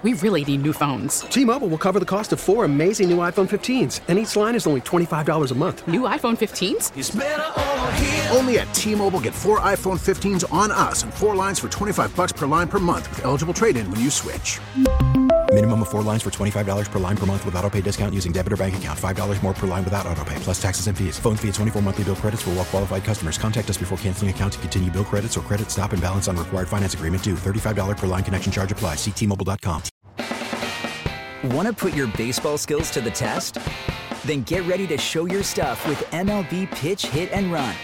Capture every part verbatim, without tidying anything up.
We really need new phones. T-Mobile will cover the cost of four amazing new iPhone fifteens, and each line is only twenty-five dollars a month. New iPhone fifteens? It's better over here. Only at T-Mobile, get four iPhone fifteens on us and four lines for twenty-five dollars per line per month with eligible trade-in when you switch. Minimum of four lines for twenty-five dollars per line per month with autopay discount using debit or bank account. five dollars more per line without autopay, plus taxes and fees. Phone fee at twenty-four monthly bill credits for well-qualified customers. Contact us before canceling account to continue bill credits or credit stop and balance on required finance agreement due. thirty-five dollars per line connection charge applies. See T Mobile dot com. Want to put your baseball skills to the test? Then get ready to show your stuff with M L B Pitch, Hit, and Run.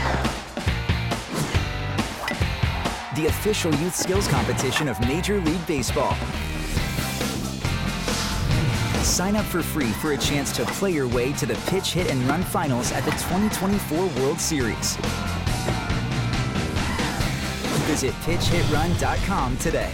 The official youth skills competition of Major League Baseball. Sign up for free for a chance to play your way to the Pitch, Hit, and Run finals at the twenty twenty-four World Series. Visit pitch hit run dot com today.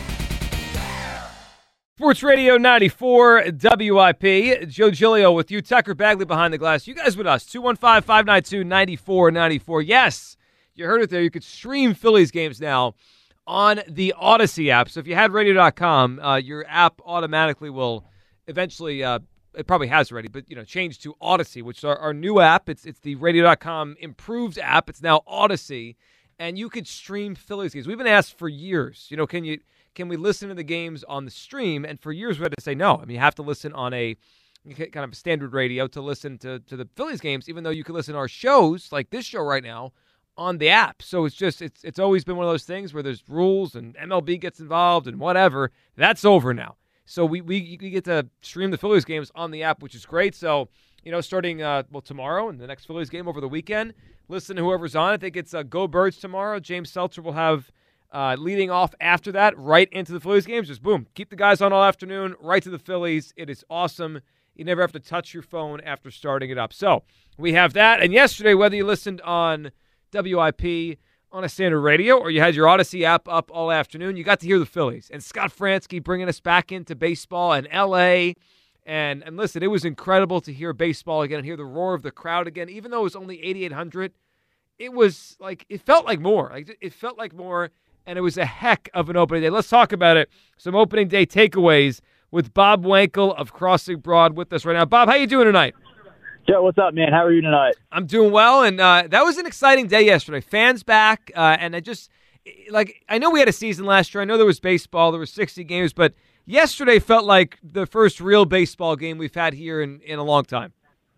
Sports Radio ninety-four W I P. Joe Giglio with you. Tucker Bagley behind the glass. You guys with us. two one five, five nine two, nine four nine four. Yes, you heard it there. You could stream Phillies games now on the Odyssey app. So if you had radio dot com, uh, your app automatically will eventually, uh, it probably has already, but you know, change to Odyssey, which is our, our new app. It's it's the radio dot com improved app. It's now Odyssey, and you could stream Phillies games. We've been asked for years, you know, can you can we listen to the games on the stream? And for years we had to say no. I mean, you have to listen on a kind of standard radio to listen to, to the Phillies games, even though you can listen to our shows, like this show right now, on the app. So it's just, it's it's always been one of those things where there's rules and M L B gets involved and whatever. That's over now. So we, we, we get to stream the Phillies games on the app, which is great. So, you know, starting, uh, well, tomorrow and the next Phillies game over the weekend, listen to whoever's on. I think it's uh, Go Birds tomorrow. James Seltzer will have uh, leading off after that right into the Phillies games. Just boom, keep the guys on all afternoon, right to the Phillies. It is awesome. You never have to touch your phone after starting it up. So we have that. And yesterday, whether you listened on W I P, on a standard radio, or you had your Odyssey app up all afternoon, you got to hear the Phillies. And Scott Fransky bringing us back into baseball in L A. And, and listen, it was incredible to hear baseball again and hear the roar of the crowd again. Even though it was only eighty-eight hundred, it was like, it felt like more. Like It felt like more, and it was a heck of an opening day. Let's talk about it. Some opening day takeaways with Bob Wankel of Crossing Broad with us right now. Bob, how you doing tonight? Joe, what's up, man? How are you tonight? I'm doing well, and uh, that was an exciting day yesterday. Fans back, uh, and I just, like, I know we had a season last year. I know there was baseball. There were sixty games, but yesterday felt like the first real baseball game we've had here in, in a long time.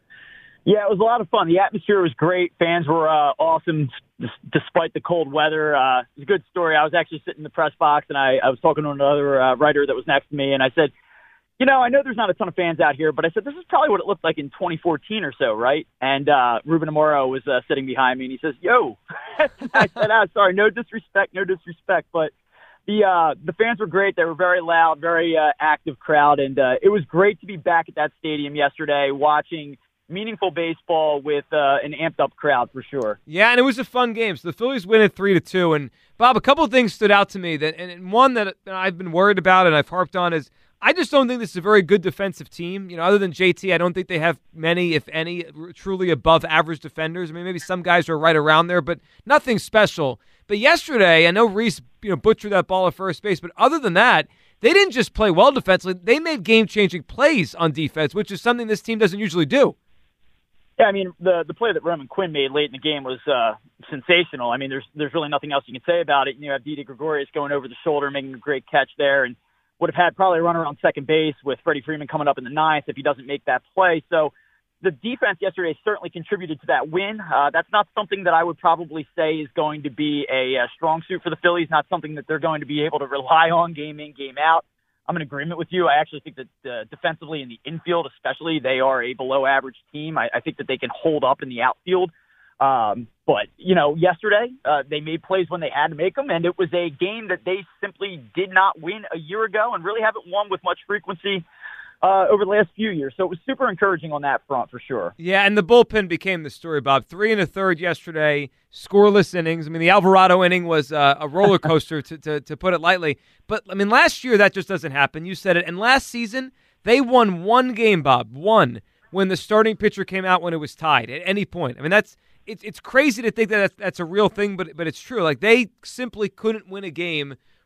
Yeah, it was a lot of fun. The atmosphere was great. Fans were uh, awesome despite the cold weather. Uh, it was a good story. I was actually sitting in the press box, and I, I was talking to another uh, writer that was next to me, and I said, you know, I know there's not a ton of fans out here, but I said, this is probably what it looked like in twenty fourteen or so, right? And uh, Ruben Amaro was uh, sitting behind me, and he says, yo. I said, ah, sorry, no disrespect, no disrespect. But the uh, the fans were great. They were very loud, very uh, active crowd, and uh, it was great to be back at that stadium yesterday watching meaningful baseball with uh, an amped-up crowd for sure. Yeah, and it was a fun game. So the Phillies win it three to two. And, Bob, a couple of things stood out to me, that, and one that I've been worried about and I've harped on is, I just don't think this is a very good defensive team. You know, other than J T, I don't think they have many, if any, truly above average defenders. I mean, maybe some guys are right around there, but nothing special. But yesterday, I know Reese, you know, butchered that ball at first base, but other than that, they didn't just play well defensively. They made game-changing plays on defense, which is something this team doesn't usually do. Yeah, I mean, the the play that Roman Quinn made late in the game was uh, sensational. I mean, there's there's really nothing else you can say about it. You have Didi Gregorius going over the shoulder, making a great catch there, and would have had probably a runner on second base with Freddie Freeman coming up in the ninth if he doesn't make that play. So the defense yesterday certainly contributed to that win. Uh, that's not something that I would probably say is going to be a, a strong suit for the Phillies, not something that they're going to be able to rely on game in, game out. I'm in agreement with you. I actually think that uh, defensively in the infield especially, they are a below-average team. I, I think that they can hold up in the outfield. Um, but, you know, yesterday uh, they made plays when they had to make them, and it was a game that they simply did not win a year ago and really haven't won with much frequency uh, over the last few years. So it was super encouraging on that front for sure. Yeah, and the bullpen became the story, Bob. Three and a third yesterday, scoreless innings. I mean, the Alvarado inning was uh, a roller coaster, to, to, to put it lightly. But, I mean, last year that just doesn't happen. You said it. And last season, they won one game, Bob, one, when the starting pitcher came out when it was tied at any point. I mean, that's it's it's crazy to think that that's, that's a real thing, but but it's true. Like, they simply couldn't win a game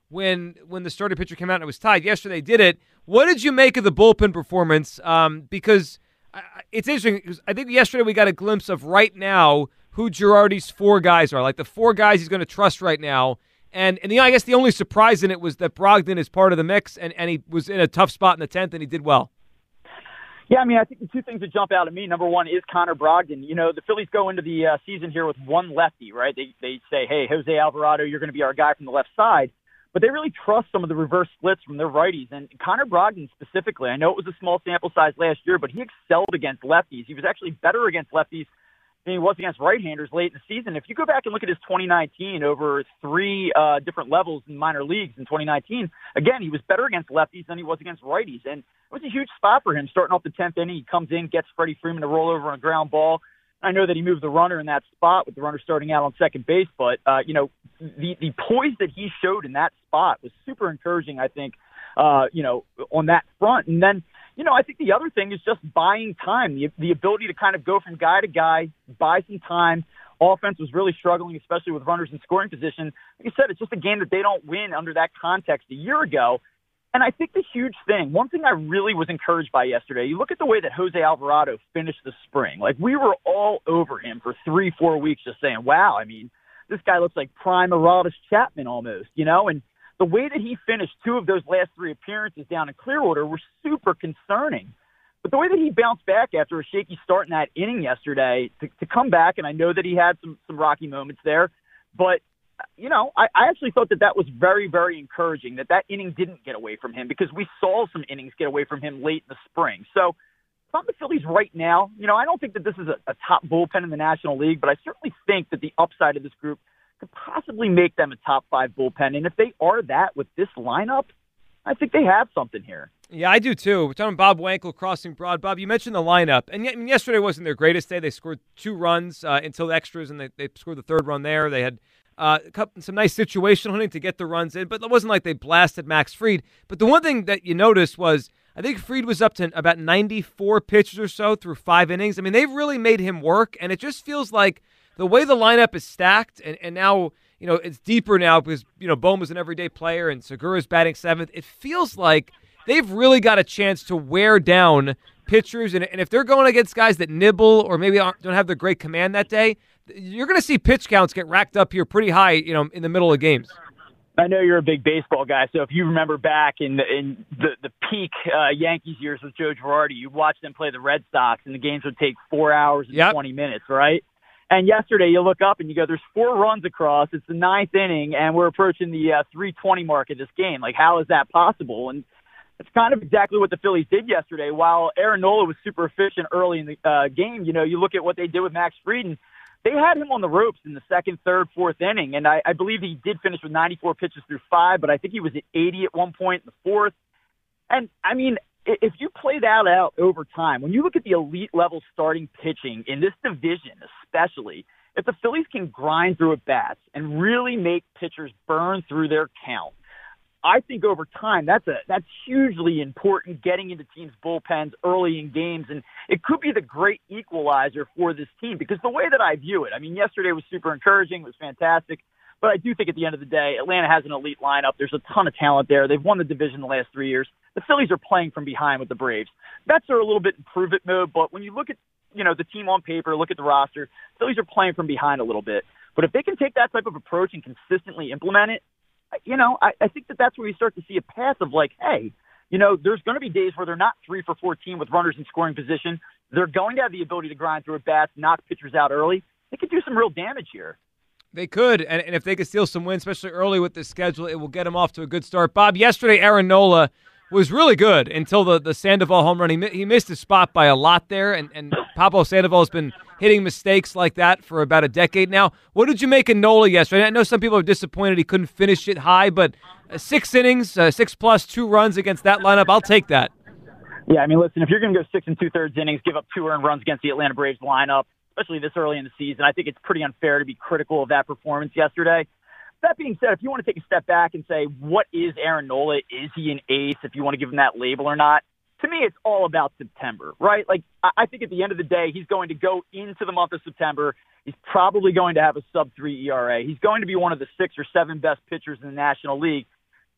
when when the starting pitcher came out and it was tied. Yesterday they did it. What did you make of the bullpen performance? Um, because I, it's interesting. Because I think yesterday we got a glimpse of right now who Girardi's four guys are, like the four guys he's going to trust right now. And, and the, I guess the only surprise in it was that Brogdon is part of the mix, and, and he was in a tough spot in the tenth, and he did well. Yeah, I mean, I think the two things that jump out at me, number one is Connor Brogdon. You know, the Phillies go into the uh, season here with one lefty, right? They they say, hey, Jose Alvarado, you're going to be our guy from the left side. But they really trust some of the reverse splits from their righties. And Connor Brogdon specifically, I know it was a small sample size last year, but he excelled against lefties. He was actually better against lefties than he was against right-handers late in the season. If you go back and look at his twenty nineteen over three uh, different levels in minor leagues in twenty nineteen, again, he was better against lefties than he was against righties. And it was a huge spot for him starting off the tenth inning. He comes in, gets Freddie Freeman to roll over on a ground ball. I know that he moved the runner in that spot with the runner starting out on second base, but, uh, you know, the, the poise that he showed in that spot was super encouraging, I think, uh, you know, on that front. And then, you know, I think the other thing is just buying time, the, the ability to kind of go from guy to guy, buy some time. Offense was really struggling, especially with runners in scoring position. Like I said, it's just a game that they don't win under that context a year ago. And I think the huge thing, one thing I really was encouraged by yesterday, you look at the way that Jose Alvarado finished the spring. Like, we were all over him for three, four weeks just saying, wow, I mean, this guy looks like prime Aroldis Chapman almost, you know? And the way that he finished two of those last three appearances down in Clearwater were super concerning. But the way that he bounced back after a shaky start in that inning yesterday to, to come back, and I know that he had some, some rocky moments there, but, you know, I, I actually thought that that was very, very encouraging, that that inning didn't get away from him, because we saw some innings get away from him late in the spring. So if I'm the Phillies right now, you know, I don't think that this is a, a top bullpen in the National League, but I certainly think that the upside of this group could possibly make them a top five bullpen. And if they are that with this lineup, I think they have something here. Yeah, I do too. We're talking Bob Wankel crossing broad. Bob, you mentioned the lineup, and I mean, yesterday wasn't their greatest day. They scored two runs uh, until the extras, and they, they scored the third run there. They had uh, some nice situational hunting to get the runs in, but it wasn't like they blasted Max Fried. But the one thing that you noticed was I think Fried was up to about ninety-four pitches or so through five innings. I mean, they've really made him work, and it just feels like the way the lineup is stacked, and, and now, you know, it's deeper now because, you know, Boma's an everyday player and Segura's batting seventh. It feels like they've really got a chance to wear down pitchers, and, and if they're going against guys that nibble or maybe aren't, don't have the great command that day, you're going to see pitch counts get racked up here pretty high, you know, in the middle of games. I know you're a big baseball guy, so if you remember back in the, in the, the peak uh, Yankees years with Joe Girardi, you watched them play the Red Sox, and the games would take four hours and yep. twenty minutes, right? And yesterday you look up and you go, there's four runs across. It's the ninth inning, and we're approaching the uh, three twenty mark of this game. Like, how is that possible? And it's kind of exactly what the Phillies did yesterday. While Aaron Nola was super efficient early in the uh, game, you know, you look at what they did with Max Fried, and they had him on the ropes in the second, third, fourth inning. And I, I believe he did finish with ninety-four pitches through five, but I think he was at eighty at one point in the fourth. And, I mean, if you play that out over time, when you look at the elite level starting pitching in this division especially, if the Phillies can grind through at bats and really make pitchers burn through their count, I think over time that's a that's hugely important, getting into teams' bullpens early in games, and it could be the great equalizer for this team, because the way that I view it, I mean, yesterday was super encouraging, it was fantastic, but I do think at the end of the day, Atlanta has an elite lineup. There's a ton of talent there. They've won the division the last three years. The Phillies are playing from behind with the Braves. Mets are a little bit in prove-it mode, but when you look at, you know, the team on paper, look at the roster, Phillies are playing from behind a little bit. But if they can take that type of approach and consistently implement it, you know, I, I think that that's where you start to see a path of like, hey, you know, there's going to be days where they're not three for fourteen with runners in scoring position. They're going to have the ability to grind through at bats, knock pitchers out early. They could do some real damage here. They could, and, and if they could steal some wins, especially early with this schedule, it will get them off to a good start. Bob, yesterday Aaron Nola was really good until the, the Sandoval home run. He, he missed his spot by a lot there, and, and Pablo Sandoval has been hitting mistakes like that for about a decade now. What did you make of Nola yesterday? I know some people are disappointed he couldn't finish it high, but uh, six innings, uh, six plus, two runs against that lineup, I'll take that. Yeah, I mean, listen, if you're going to go six and two-thirds innings, give up two earned runs against the Atlanta Braves lineup, especially this early in the season, I think it's pretty unfair to be critical of that performance yesterday. That being said, if you want to take a step back and say, what is Aaron Nola? Is he an ace, if you want to give him that label or not? To me, it's all about September, right? Like, I think at the end of the day, he's going to go into the month of September. He's probably going to have a sub three E R A. He's going to be one of the six or seven best pitchers in the National League.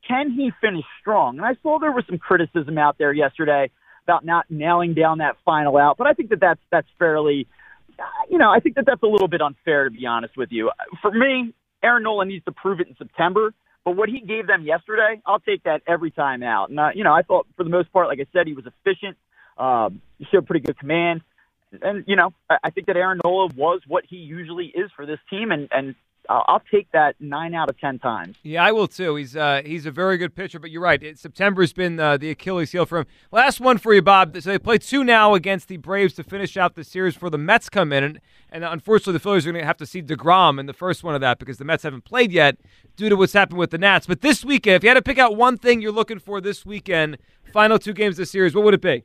can he finish strong? And I saw there was some criticism out there yesterday about not nailing down that final out, but I think that that's, that's fairly, you know, I think that that's a little bit unfair, to be honest with you. For me, Aaron Nola needs to prove it in September, but what he gave them yesterday, I'll take that every time out. And, uh, you know, I thought for the most part, like I said, he was efficient. Um, he showed pretty good command. And, you know, I, I think that Aaron Nola was what he usually is for this team, and, and uh, I'll take that nine out of ten times. Yeah, I will too. He's uh, he's a very good pitcher, but you're right. It, September's been uh, the Achilles heel for him. Last one for you, Bob. So they play two now against the Braves to finish out the series before the Mets come in, and, and unfortunately the Phillies are going to have to see DeGrom in the first one of that because the Mets haven't played yet due to what's happened with the Nats. But this weekend, if you had to pick out one thing you're looking for this weekend, final two games of the series, what would it be?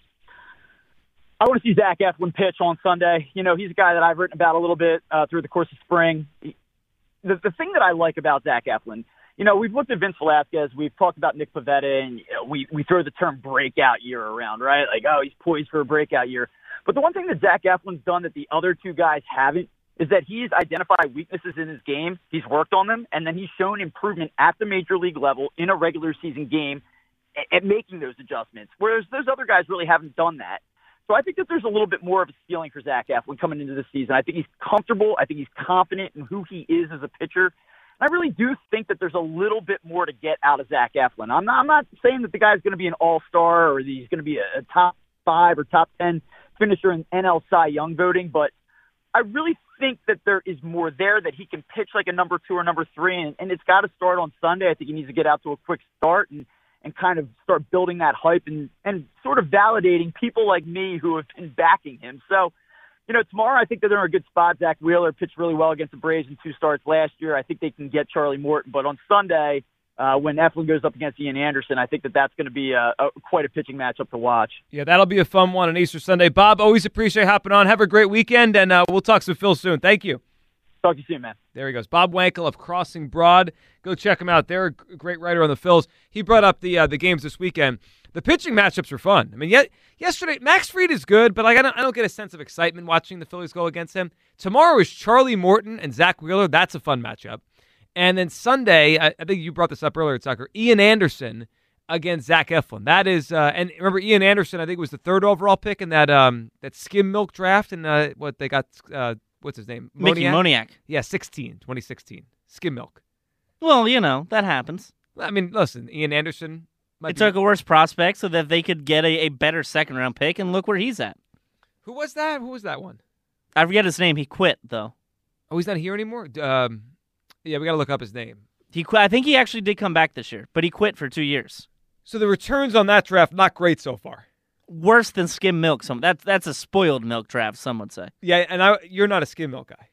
I want to see Zach Eflin pitch on Sunday. You know, he's a guy that I've written about a little bit uh, through the course of spring. The, the thing that I like about Zach Eflin, you know, we've looked at Vince Velasquez, we've talked about Nick Pivetta, and you know, we, we throw the term breakout year around, right? Like, oh, he's poised for a breakout year. But the one thing that Zach Eflin's done that the other two guys haven't is that he's identified weaknesses in his game, he's worked on them, and then he's shown improvement at the major league level in a regular season game at, at making those adjustments, whereas those other guys really haven't done that. So I think that there's a little bit more of a ceiling for Zach Eflin coming into the season. I think he's comfortable. I think he's confident in who he is as a pitcher. And I really do think that there's a little bit more to get out of Zach Eflin. I'm not, I'm not saying that the guy's going to be an all-star or he's going to be a, a top five or top ten finisher in N L Cy Young voting, but I really think that there is more there, that he can pitch like a number two or number three, and, and it's got to start on Sunday. I think he needs to get out to a quick start and and kind of start building that hype and, and sort of validating people like me who have been backing him. So, you know, tomorrow I think that they're in a good spot. Zach Wheeler pitched really well against the Braves in two starts last year. I think they can get Charlie Morton. But on Sunday, uh, when Eflin goes up against Ian Anderson, I think that that's going to be a, a, quite a pitching matchup to watch. Yeah, that'll be a fun one on Easter Sunday. Bob, always appreciate hopping on. Have a great weekend, and uh, we'll talk some Phil soon. Thank you. Talk to you soon, man. There he goes. Bob Wankel of Crossing Broad. Go check him out. They're a great writer on the Phils. He brought up the uh, the games this weekend. The pitching matchups are fun. I mean, yet yesterday, Max Fried is good, but like I don't, I don't get a sense of excitement watching the Phillies go against him. Tomorrow is Charlie Morton and Zach Wheeler. That's a fun matchup. And then Sunday, I, I think you brought this up earlier, Tucker, Ian Anderson against Zach Eflin. That is, uh, and remember, Ian Anderson, I think, was the third overall pick in that um, that skim milk draft, and uh, what they got. Uh, What's his name? Mickey Moniak. Yeah, sixteen, twenty sixteen. Skim milk. Well, you know, that happens. I mean, listen, Ian Anderson. They took a worse prospect so that they could get a, a better second-round pick, and look where he's at. Who was that? Who was that one? I forget his name. He quit, though. Oh, he's not here anymore? Um, yeah, we got to look up his name. He quit. I think he actually did come back this year, but he quit for two years. So the returns on that draft, not great so far. Worse than skim milk. Some that's that's a spoiled milk draft, some would say. Yeah, and I, you're not a skim milk guy.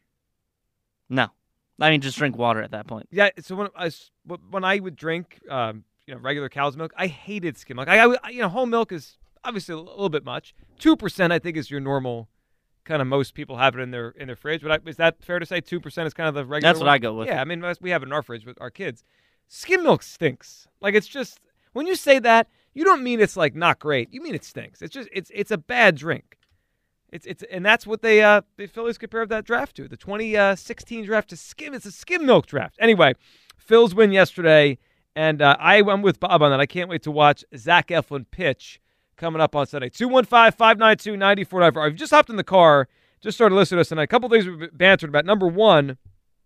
No, I mean just drink water at that point. Yeah, so when I when I would drink, um, you know, regular cow's milk, I hated skim milk. I, I you know, whole milk is obviously a little bit much. Two percent, I think, is your normal. Kind of most people have it in their in their fridge. But I, is that fair to say? Two percent is kind of the regular. That's what one? I go with. Yeah, I mean we have it in our fridge with our kids. Skim milk stinks. Like it's just when you say that. You don't mean it's like not great. You mean it stinks. It's just it's it's a bad drink. It's it's and that's what they uh the Phillies compared that draft to. The twenty sixteen draft to skim. It's a skim milk draft. Anyway, Phils win yesterday, and uh, I I'm with Bob on that. I can't wait to watch Zach Eflin pitch coming up on Sunday. two one five, five nine two, nine four nine four. I've just hopped in the car, just started listening to us tonight. A couple things we've bantered about. Number one,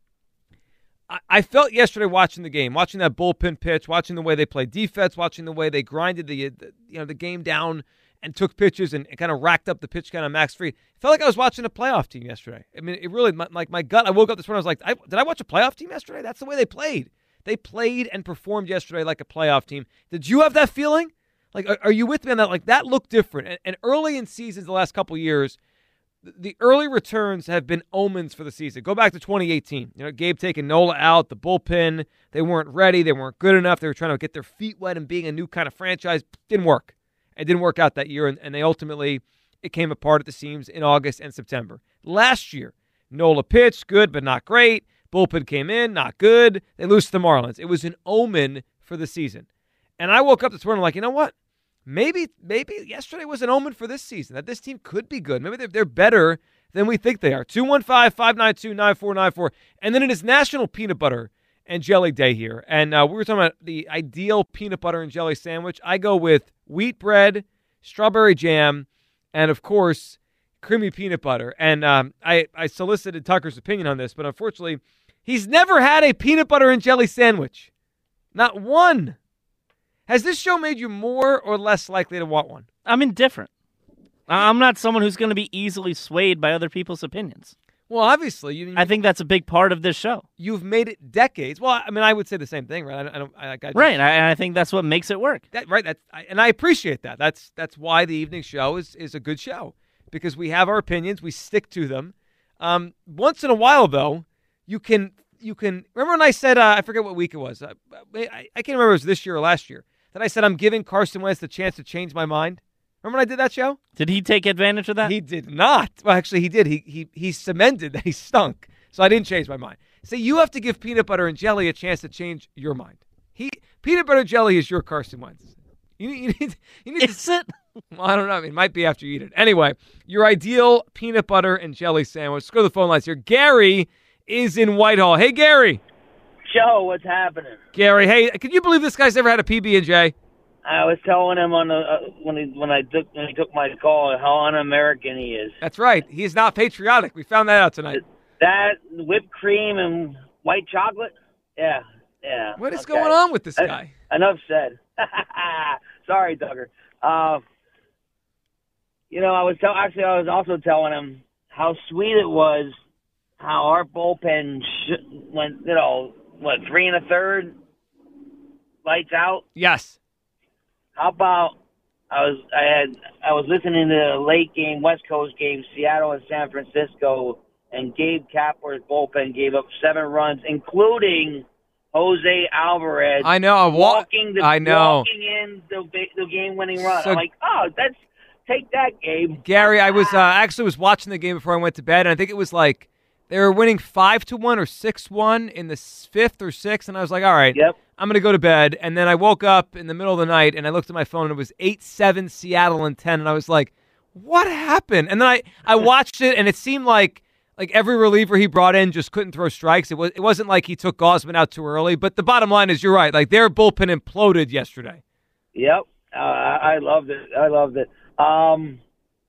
I felt yesterday watching the game, watching that bullpen pitch, watching the way they played defense, watching the way they grinded the, the you know the game down and took pitches and, and kind of racked up the pitch count on Max Fried. It felt like I was watching a playoff team yesterday. I mean, it really, my, like my gut, I woke up this morning, I was like, I, did I watch a playoff team yesterday? That's the way they played. They played and performed yesterday like a playoff team. Did you have that feeling? Like, are, are you with me on that? Like, that looked different. And, and early in seasons the last couple of years, the early returns have been omens for the season. Go back to twenty eighteen. You know, Gabe taking Nola out, the bullpen. They weren't ready. They weren't good enough. They were trying to get their feet wet and being a new kind of franchise. Didn't work. It didn't work out that year, and, and they ultimately, it came apart at the seams in August and September. Last year, Nola pitched, good but not great. Bullpen came in, not good. They lose to the Marlins. It was an omen for the season. And I woke up this morning like, you know what? Maybe maybe yesterday was an omen for this season, that this team could be good. Maybe they're, they're better than we think they are. two one five, five nine two, nine four nine four. And then it is National Peanut Butter and jelly day here. And uh, we were talking about the ideal peanut butter and jelly sandwich. I go with wheat bread, strawberry jam, and, of course, creamy peanut butter. And um, I, I solicited Tucker's opinion on this, but unfortunately, he's never had a peanut butter and jelly sandwich. Not one. Has this show made you more or less likely to want one? I'm indifferent. I'm not someone who's going to be easily swayed by other people's opinions. Well, obviously. You, I think that's a big part of this show. You've made it decades. Well, I mean, I would say the same thing, right? I don't, I don't, I, I just, right, and I, I think that's what makes it work. That, right, that's, I, and I appreciate that. That's that's why the evening show is, is a good show, because we have our opinions, we stick to them. Um, once in a while, though, you can you can remember when I said uh, I forget what week it was. Uh, I, I can't remember if it was this year or last year that I said I'm giving Carson Wentz the chance to change my mind. Remember when I did that show? Did he take advantage of that? He did not. Well, actually, he did. He he he cemented that he stunk. So I didn't change my mind. So you have to give peanut butter and jelly a chance to change your mind. He peanut butter and jelly is your Carson Wentz. You, you need. You need is to, it? Well, I don't know. It might be after you eat it. Anyway, your ideal peanut butter and jelly sandwich. Let's go to the phone lines here. Gary is in Whitehall. Hey, Gary. Joe, what's happening? Gary, hey, can you believe this guy's never had a P B and J? I was telling him on the uh, when he when I took when he took my call how un-American he is. That's right. He is not patriotic. We found that out tonight. That whipped cream and white chocolate. Yeah, yeah. What is okay. going on with this guy? Uh, enough said. Sorry, Duggar. Uh, you know, I was tell- actually I was also telling him how sweet it was how our bullpen sh- went. You know, what three and a third, lights out. Yes. How about I was I had I was listening to the late game West Coast game, Seattle and San Francisco, and Gabe Kapler's bullpen gave up seven runs, including Jose Alvarez. I know. Wa- walking the I know. walking in the the game winning run. So, I'm like, oh, that's take that, Gabe. Gary, I was uh, actually was watching the game before I went to bed, and I think it was like they were winning five to one or six one in the fifth or sixth, and I was like, all right. Yep. I'm going to go to bed. And then I woke up in the middle of the night, and I looked at my phone, and it was eight seven Seattle and ten. And I was like, what happened? And then I, I watched it, and it seemed like like every reliever he brought in just couldn't throw strikes. It, was, it wasn't like he took Gausman out too early. But the bottom line is you're right. Like, their bullpen imploded yesterday. Yep. Uh, I loved it. I loved it. Um,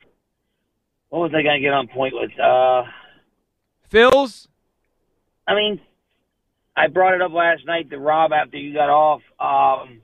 what was I going to get on point with? Uh, Phil's? I mean, I brought it up last night to Rob after you got off. Um,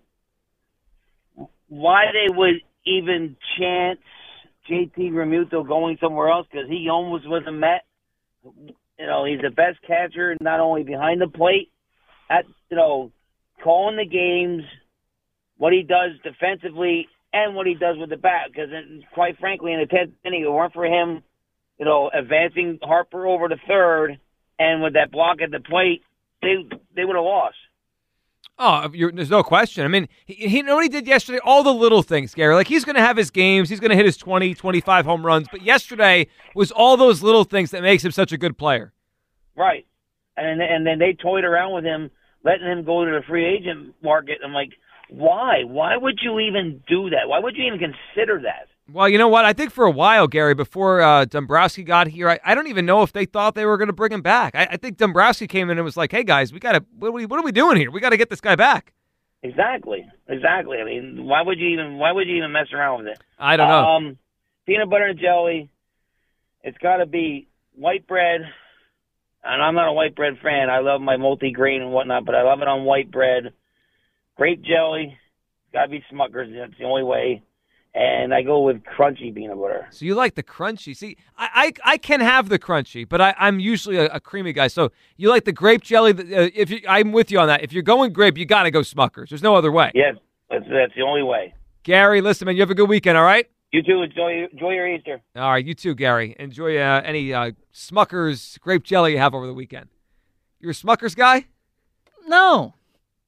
why they would even chance J T Realmuto going somewhere else, because he almost was a Met. You know, he's the best catcher, not only behind the plate, at you know, calling the games, what he does defensively, and what he does with the bat. Because quite frankly, in the tenth inning, if it weren't for him, you know, advancing Harper over to third, and with that block at the plate, they they would have lost. Oh, you're, there's no question. I mean, he, he you know what he did yesterday? All the little things, Gary. Like, he's going to have his games. He's going to hit his twenty, twenty-five home runs. But yesterday was all those little things that makes him such a good player. Right. And, and then they toyed around with him, letting him go to the free agent market. I'm like, why? Why would you even do that? Why would you even consider that? Well, you know what? I think for a while, Gary, before uh, Dombrowski got here, I, I don't even know if they thought they were going to bring him back. I, I think Dombrowski came in and was like, "Hey guys, we got to what, are we, what are we doing here? We got to get this guy back." Exactly, exactly. I mean, why would you even why would you even mess around with it? I don't know. Um, peanut butter and jelly. It's got to be white bread, and I'm not a white bread fan. I love my multi-grain and whatnot, but I love it on white bread. Grape jelly. Got to be Smucker's. That's the only way. And I go with crunchy peanut butter. So you like the crunchy. See, I I, I can have the crunchy, but I, I'm usually a, a creamy guy. So you like the grape jelly. Uh, if you, I'm with you on that. If you're going grape, you got to go Smucker's. There's no other way. Yes, that's, that's the only way. Gary, listen, man, you have a good weekend, all right? You too. Enjoy, enjoy your Easter. All right, you too, Gary. Enjoy uh, any uh, Smucker's grape jelly you have over the weekend. You're a Smucker's guy? No.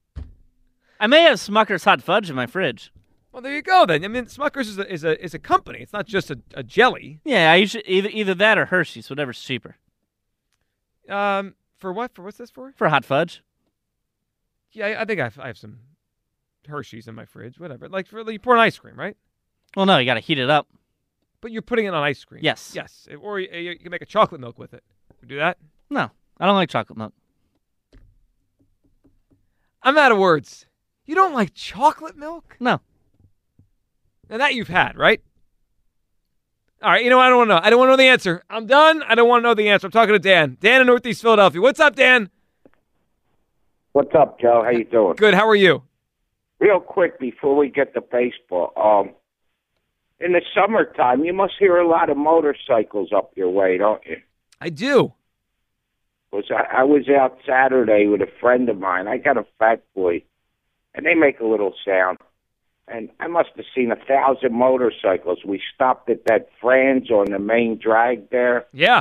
I may have Smucker's hot fudge in my fridge. Well, there you go then. I mean, Smucker's is a is a, is a company. It's not just a, a jelly. Yeah, I usually either either that or Hershey's, whatever's cheaper. Um, for what? For what's this for? For hot fudge. Yeah, I, I think I have, I have some Hershey's in my fridge. Whatever. Like for you pour an ice cream, right? Well, no, you got to heat it up. But you're putting it on ice cream. Yes. Yes. Or you, you can make a chocolate milk with it. You do that? No, I don't like chocolate milk. I'm out of words. You don't like chocolate milk? No. Now that you've had, right? All right, you know what? I don't want to know. I don't want to know the answer. I'm done. I don't want to know the answer. I'm talking to Dan. Dan in Northeast Philadelphia. What's up, Dan? What's up, Joe? How you doing? Good. How are you? Real quick before we get to baseball, um, in the summertime, you must hear a lot of motorcycles up your way, don't you? I do. Was I, I was out Saturday with a friend of mine. I got a Fat Boy, and they make a little sound. And I must have seen a thousand motorcycles. We stopped at that Franz on the main drag there. Yeah.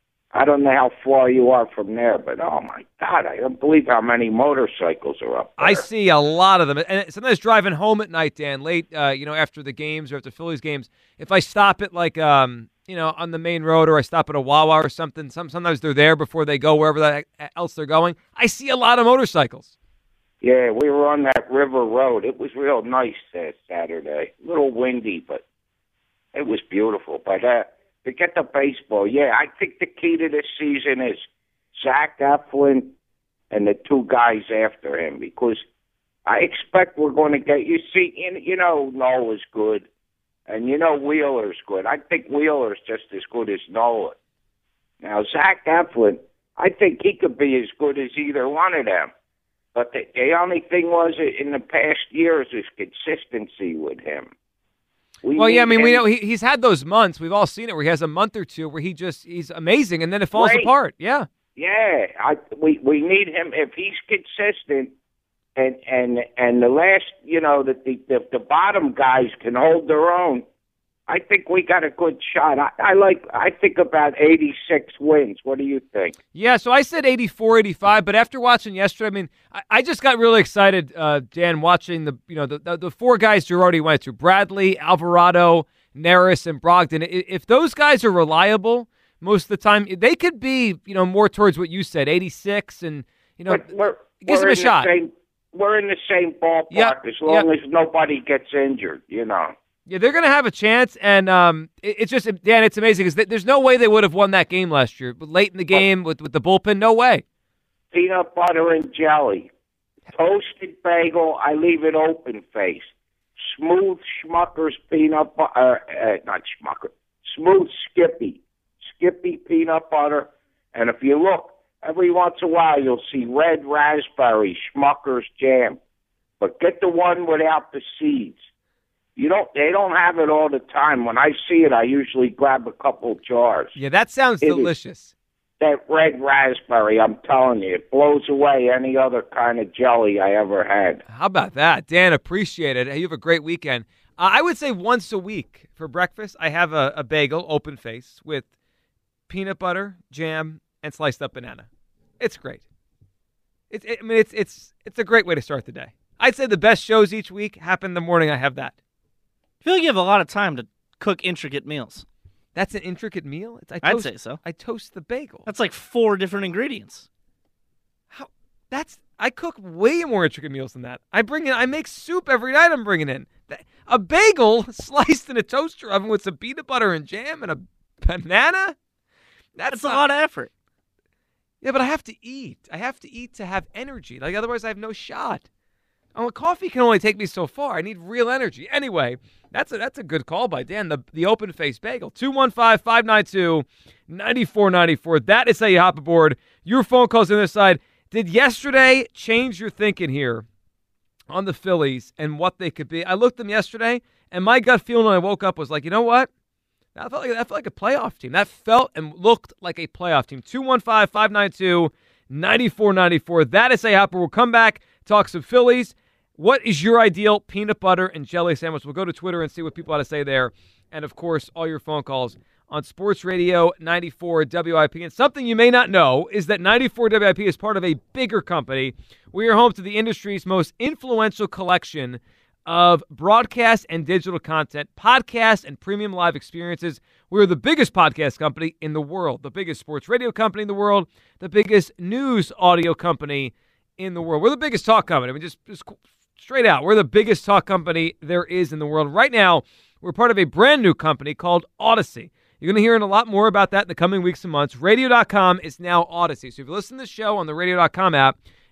I don't know how far you are from there, but oh my God, I don't believe how many motorcycles are up there. I see a lot of them. And sometimes driving home at night, Dan, late, uh, you know, after the games or after Phillies games, if I stop at like, um, you know, on the main road or I stop at a Wawa or something, some, sometimes they're there before they go wherever the, else they're going. I see a lot of motorcycles. Yeah, we were on that River Road. It was real nice uh, Saturday. A little windy, but it was beautiful. But uh, to get to baseball, yeah, I think the key to this season is Zach Eflin and the two guys after him, because I expect we're going to get, you see, you know, Nola's good, and you know Wheeler's good. I think Wheeler's just as good as Nola. Now, Zach Eflin, I think he could be as good as either one of them. But the, the only thing was, in the past years, is consistency with him. We well, yeah, I mean, him. we know he, he's had those months. We've all seen it where he has a month or two where he just, he's amazing, and then it falls Great. apart. Yeah. Yeah, I, we we need him. If he's consistent, and and and the last, you know, that the, the the bottom guys can hold their own, I think we got a good shot. I, I like. I think about eighty-six wins. What do you think? Yeah, so I said eighty-four, eighty-five, but after watching yesterday, I mean, I, I just got really excited, uh, Dan, watching the you know the, the the four guys Girardi went to: Bradley, Alvarado, Neris, and Brogdon. If those guys are reliable most of the time, they could be you know more towards what you said, eighty-six, and you know but we're, gives we're them a shot. Same, we're in the same ballpark yep, as long yep. as nobody gets injured. You know. Yeah, they're going to have a chance, and um, it, it's just, Dan, it's amazing because there's no way they would have won that game last year. But late in the game with, with the bullpen, no way. Peanut butter and jelly. Toasted bagel, I leave it open face. Smooth Schmucker's peanut butter, uh, not Schmucker, smooth Skippy. Skippy peanut butter. And if you look, every once in a while you'll see red raspberry Schmucker's jam. But get the one without the seeds. You don't. They don't have it all the time. When I see it, I usually grab a couple jars. Yeah, that sounds it delicious. That red raspberry, I'm telling you, it blows away any other kind of jelly I ever had. How about that? Dan, appreciate it. You have a great weekend. Uh, I would say once a week for breakfast, I have a, a bagel, open face, with peanut butter, jam, and sliced up banana. It's great. It's. It, I mean, it's it's it's a great way to start the day. I'd say the best shows each week happen the morning I have that. I feel like you have a lot of time to cook intricate meals. That's an intricate meal? It's, I I'd toast, say so. I toast the bagel. That's like four different ingredients. How? That's I cook way more intricate meals than that. I bring in. I make soup every night. I'm bringing in a bagel sliced in a toaster oven with some peanut butter and jam and a banana. That's, That's not, a lot of effort. Yeah, but I have to eat. I have to eat to have energy. Like otherwise, I have no shot. Oh, coffee can only take me so far. I need real energy. Anyway, that's a that's a good call by Dan. The the open face bagel. two one five, five nine two, nine four nine four. That is how you hop aboard. Your phone calls on this side. Did yesterday change your thinking here on the Phillies and what they could be? I looked at them yesterday, and my gut feeling when I woke up was like, you know what? That felt like that felt like a playoff team. That felt and looked like a playoff team. two one five, five nine two, nine four nine four. That is how you hop aboard. We'll come back, talk some Phillies. What is your ideal peanut butter and jelly sandwich? We'll go to Twitter and see what people have to say there. And, of course, all your phone calls on Sports Radio ninety-four W I P. And something you may not know is that ninety-four W I P is part of a bigger company. We are home to the industry's most influential collection of broadcast and digital content, podcasts, and premium live experiences. We're the biggest podcast company in the world, the biggest sports radio company in the world, the biggest news audio company in the world. We're the biggest talk company. I mean, just, just straight out, we're the biggest talk company there is in the world. Right now, we're part of a brand new company called Odyssey. You're going to hear a lot more about that in the coming weeks and months. radio dot com is now Odyssey. So if you listen to the show on the radio dot com app,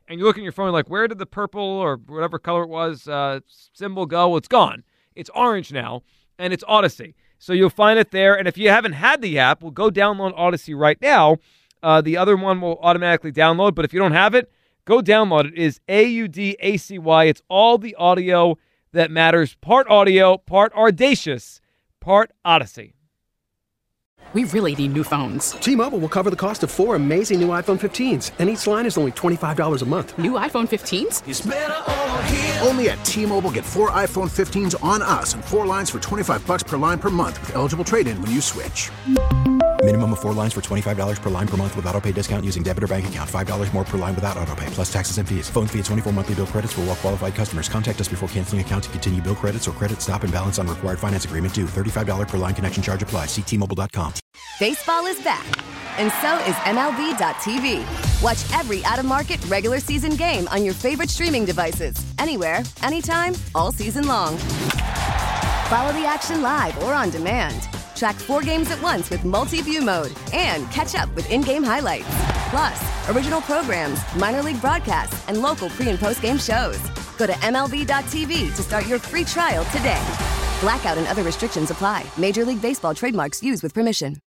and you look at your phone like, where did the purple or whatever color it was uh, symbol go? Well, it's gone. It's orange now, and it's Odyssey. So you'll find it there. And if you haven't had the app, well, go download Odyssey right now. Uh, the other one will automatically download, but if you don't have it, go download it. It is A U D A C Y. It's all the audio that matters. Part audio, part audacious, part Odyssey. We really need new phones. T-Mobile will cover the cost of four amazing new iPhone fifteens, and each line is only twenty-five dollars a month. New iPhone fifteens? It's better over here. Only at T-Mobile, get four iPhone fifteens on us and four lines for twenty-five bucks per line per month with eligible trade-in when you switch. Minimum of four lines for twenty-five dollars per line per month with autopay discount using debit or bank account. five dollars more per line without autopay, plus taxes and fees. Phone fee at twenty-four monthly bill credits for well-qualified customers. Contact us before canceling account to continue bill credits or credit stop and balance on required finance agreement due. thirty-five dollars per line connection charge applies. See T Mobile dot com. Baseball is back, and so is M L B dot T V. Watch every out-of-market regular season game on your favorite streaming devices. Anywhere, anytime, all season long. Follow the action live or on demand. Track four games at once with multi-view mode and catch up with in-game highlights. Plus, original programs, minor league broadcasts, and local pre- and post-game shows. Go to M L B dot T V to start your free trial today. Blackout and other restrictions apply. Major League Baseball trademarks used with permission.